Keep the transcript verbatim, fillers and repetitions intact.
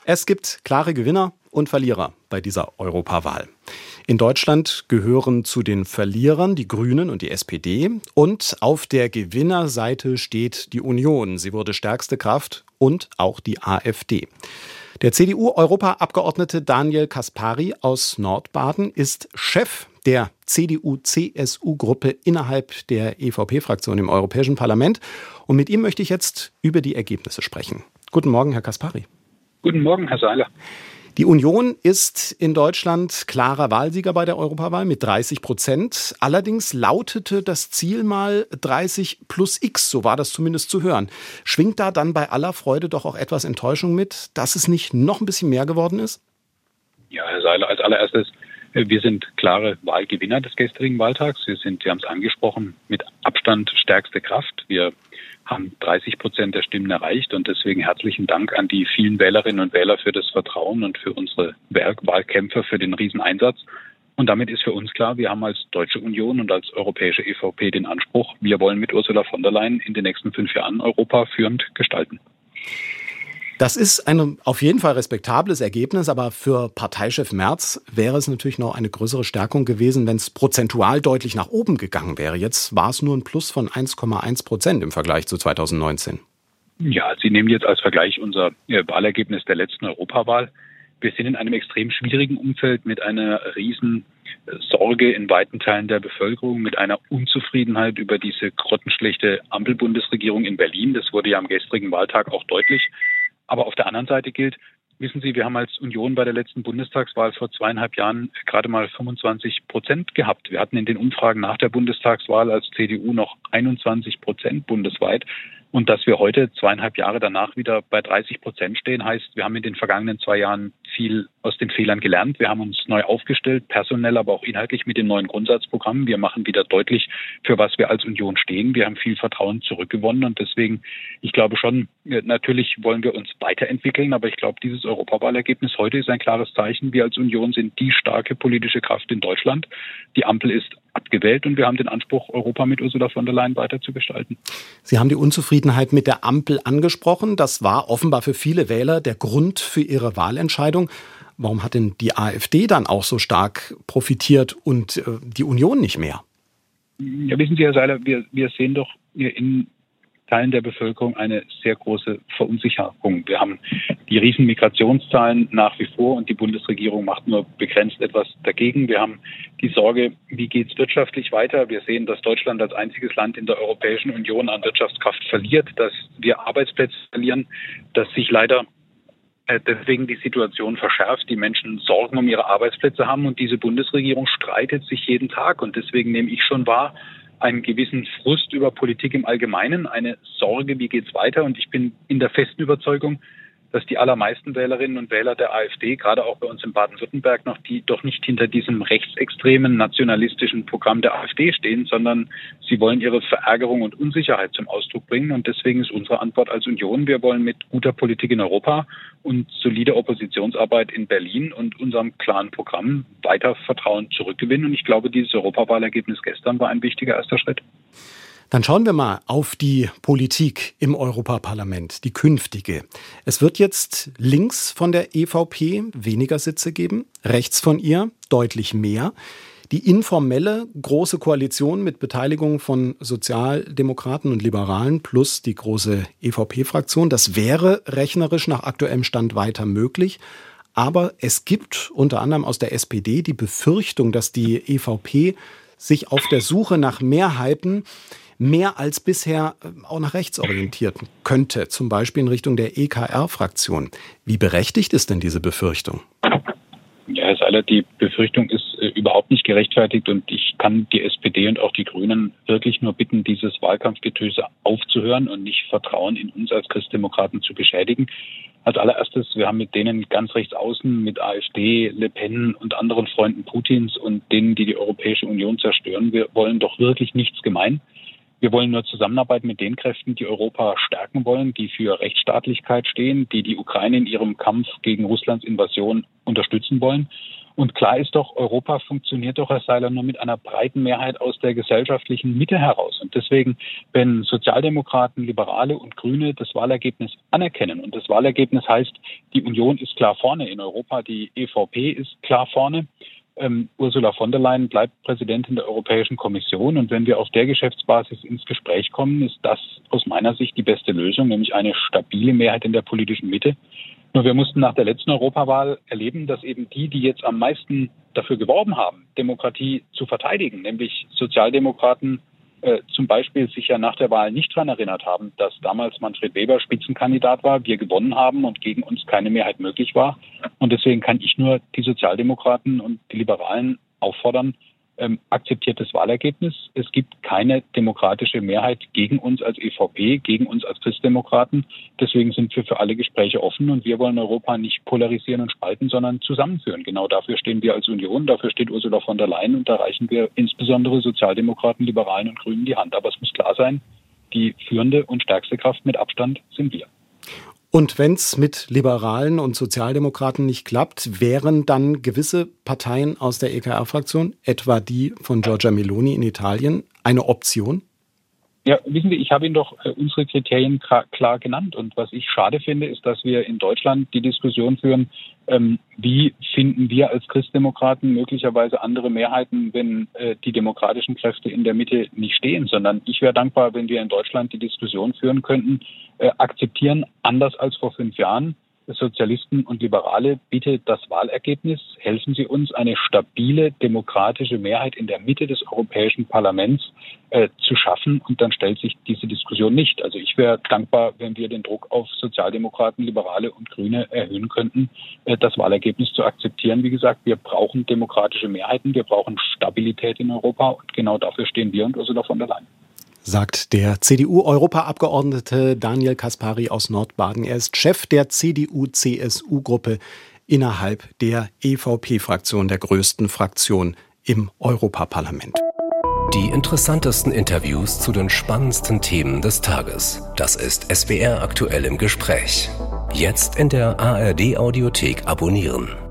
Es gibt klare Gewinner und Verlierer bei dieser Europawahl. In Deutschland gehören zu den Verlierern die Grünen und die S P D. Und auf der Gewinnerseite steht die Union. Sie wurde stärkste Kraft und auch die AfD. Der C D U-Europaabgeordnete Daniel Caspary aus Nordbaden ist Chef der C D U-C S U-Gruppe innerhalb der E V P-Fraktion im Europäischen Parlament. Und mit ihm möchte ich jetzt über die Ergebnisse sprechen. Guten Morgen, Herr Caspary. Guten Morgen, Herr Seiler. Die Union ist in Deutschland klarer Wahlsieger bei der Europawahl mit dreißig Prozent. Allerdings lautete das Ziel mal dreißig plus X, so war das zumindest zu hören. Schwingt da dann bei aller Freude doch auch etwas Enttäuschung mit, dass es nicht noch ein bisschen mehr geworden ist? Ja, Herr Seiler, als allererstes, wir sind klare Wahlgewinner des gestrigen Wahltags. Wir sind, Sie haben es angesprochen, mit Abstand stärkste Kraft. Wir haben dreißig Prozent der Stimmen erreicht und deswegen herzlichen Dank an die vielen Wählerinnen und Wähler für das Vertrauen und für unsere Wahlkämpfer für den Rieseneinsatz. Und damit ist für uns klar, wir haben als Deutsche Union und als europäische E V P den Anspruch, wir wollen mit Ursula von der Leyen in den nächsten fünf Jahren Europa führend gestalten. Das ist ein auf jeden Fall respektables Ergebnis, aber für Parteichef Merz wäre es natürlich noch eine größere Stärkung gewesen, wenn es prozentual deutlich nach oben gegangen wäre. Jetzt war es nur ein Plus von eins Komma eins Prozent im Vergleich zu zweitausendneunzehn. Ja, Sie nehmen jetzt als Vergleich unser Wahlergebnis der letzten Europawahl. Wir sind in einem extrem schwierigen Umfeld mit einer riesen Sorge in weiten Teilen der Bevölkerung, mit einer Unzufriedenheit über diese grottenschlechte Ampel-Bundesregierung in Berlin. Das wurde ja am gestrigen Wahltag auch deutlich. Aber auf der anderen Seite gilt, wissen Sie, wir haben als Union bei der letzten Bundestagswahl vor zweieinhalb Jahren gerade mal fünfundzwanzig Prozent gehabt. Wir hatten in den Umfragen nach der Bundestagswahl als C D U noch einundzwanzig Prozent bundesweit. Und dass wir heute, zweieinhalb Jahre danach, wieder bei dreißig Prozent stehen, heißt, wir haben in den vergangenen zwei Jahren viel aus den Fehlern gelernt. Wir haben uns neu aufgestellt, personell, aber auch inhaltlich mit dem neuen Grundsatzprogramm. Wir machen wieder deutlich, für was wir als Union stehen. Wir haben viel Vertrauen zurückgewonnen und deswegen, ich glaube schon, natürlich wollen wir uns weiterentwickeln, aber ich glaube, dieses Europawahlergebnis heute ist ein klares Zeichen. Wir als Union sind die starke politische Kraft in Deutschland. Die Ampel ist abgewählt und wir haben den Anspruch, Europa mit Ursula von der Leyen weiter zu gestalten. Sie haben die Unzufriedenheit mit der Ampel angesprochen. Das war offenbar für viele Wähler der Grund für ihre Wahlentscheidung. Warum hat denn die AfD dann auch so stark profitiert und äh, die Union nicht mehr? Ja, wissen Sie, Herr Seiler, wir, wir sehen doch in Teilen der Bevölkerung eine sehr große Verunsicherung. Wir haben die riesen Migrationszahlen nach wie vor und die Bundesregierung macht nur begrenzt etwas dagegen. Wir haben die Sorge, wie geht es wirtschaftlich weiter? Wir sehen, dass Deutschland als einziges Land in der Europäischen Union an Wirtschaftskraft verliert, dass wir Arbeitsplätze verlieren, dass sich leider deswegen die Situation verschärft, die Menschen Sorgen um ihre Arbeitsplätze haben und diese Bundesregierung streitet sich jeden Tag und deswegen nehme ich schon wahr, einen gewissen Frust über Politik im Allgemeinen, eine Sorge, wie geht's weiter? Und ich bin in der festen Überzeugung, dass die allermeisten Wählerinnen und Wähler der AfD, gerade auch bei uns in Baden-Württemberg, noch die doch nicht hinter diesem rechtsextremen nationalistischen Programm der AfD stehen, sondern sie wollen ihre Verärgerung und Unsicherheit zum Ausdruck bringen. Und deswegen ist unsere Antwort als Union, wir wollen mit guter Politik in Europa und solider Oppositionsarbeit in Berlin und unserem klaren Programm weiter Vertrauen zurückgewinnen. Und ich glaube, dieses Europawahlergebnis gestern war ein wichtiger erster Schritt. Dann schauen wir mal auf die Politik im Europaparlament, die künftige. Es wird jetzt links von der E V P weniger Sitze geben, rechts von ihr deutlich mehr. Die informelle große Koalition mit Beteiligung von Sozialdemokraten und Liberalen plus die große E V P-Fraktion, das wäre rechnerisch nach aktuellem Stand weiter möglich. Aber es gibt unter anderem aus der S P D die Befürchtung, dass die E V P sich auf der Suche nach Mehrheiten mehr als bisher auch nach rechts orientiert könnte, zum Beispiel in Richtung der E K R-Fraktion. Wie berechtigt ist denn diese Befürchtung? Ja, Herr Seiler, die Befürchtung ist äh, überhaupt nicht gerechtfertigt und ich kann die S P D und auch die Grünen wirklich nur bitten, dieses Wahlkampfgetöse aufzuhören und nicht Vertrauen in uns als Christdemokraten zu beschädigen. Als allererstes, wir haben mit denen ganz rechts außen, mit AfD, Le Pen und anderen Freunden Putins und denen, die die Europäische Union zerstören, wir wollen doch wirklich nichts gemein. Wir wollen nur Zusammenarbeit mit den Kräften, die Europa stärken wollen, die für Rechtsstaatlichkeit stehen, die die Ukraine in ihrem Kampf gegen Russlands Invasion unterstützen wollen. Und klar ist doch, Europa funktioniert doch, Herr Seiler, nur mit einer breiten Mehrheit aus der gesellschaftlichen Mitte heraus. Und deswegen, wenn Sozialdemokraten, Liberale und Grüne das Wahlergebnis anerkennen, und das Wahlergebnis heißt, die Union ist klar vorne in Europa, die E V P ist klar vorne, Ähm, Ursula von der Leyen bleibt Präsidentin der Europäischen Kommission. Und wenn wir auf der Geschäftsbasis ins Gespräch kommen, ist das aus meiner Sicht die beste Lösung, nämlich eine stabile Mehrheit in der politischen Mitte. Nur wir mussten nach der letzten Europawahl erleben, dass eben die, die jetzt am meisten dafür geworben haben, Demokratie zu verteidigen, nämlich Sozialdemokraten, äh, zum Beispiel sich ja nach der Wahl nicht daran erinnert haben, dass damals Manfred Weber Spitzenkandidat war, wir gewonnen haben und gegen uns keine Mehrheit möglich war. Und deswegen kann ich nur die Sozialdemokraten und die Liberalen auffordern, ähm, akzeptiert das Wahlergebnis. Es gibt keine demokratische Mehrheit gegen uns als E V P, gegen uns als Christdemokraten. Deswegen sind wir für alle Gespräche offen und wir wollen Europa nicht polarisieren und spalten, sondern zusammenführen. Genau dafür stehen wir als Union, dafür steht Ursula von der Leyen und da reichen wir insbesondere Sozialdemokraten, Liberalen und Grünen die Hand. Aber es muss klar sein, die führende und stärkste Kraft mit Abstand sind wir. Und wenn es mit Liberalen und Sozialdemokraten nicht klappt, wären dann gewisse Parteien aus der E K R-Fraktion, etwa die von Giorgia Meloni in Italien, eine Option? Ja, wissen Sie, ich habe Ihnen doch äh, unsere Kriterien klar, klar genannt. Und was ich schade finde, ist, dass wir in Deutschland die Diskussion führen, ähm, wie finden wir als Christdemokraten möglicherweise andere Mehrheiten, wenn äh, die demokratischen Kräfte in der Mitte nicht stehen. Sondern ich wäre dankbar, wenn wir in Deutschland die Diskussion führen könnten, äh, akzeptieren, anders als vor fünf Jahren, Sozialisten und Liberale, bitte das Wahlergebnis. Helfen Sie uns, eine stabile demokratische Mehrheit in der Mitte des Europäischen Parlaments äh, zu schaffen. Und dann stellt sich diese Diskussion nicht. Also ich wäre dankbar, wenn wir den Druck auf Sozialdemokraten, Liberale und Grüne erhöhen könnten, äh, das Wahlergebnis zu akzeptieren. Wie gesagt, wir brauchen demokratische Mehrheiten, wir brauchen Stabilität in Europa und genau dafür stehen wir und Ursula von der Leyen. Sagt der C D U-Europaabgeordnete Daniel Caspary aus Nordbaden. Er ist Chef der C D U-C S U-Gruppe innerhalb der E V P-Fraktion, der größten Fraktion im Europaparlament. Die interessantesten Interviews zu den spannendsten Themen des Tages. Das ist S W R aktuell im Gespräch. Jetzt in der A R D-Audiothek abonnieren.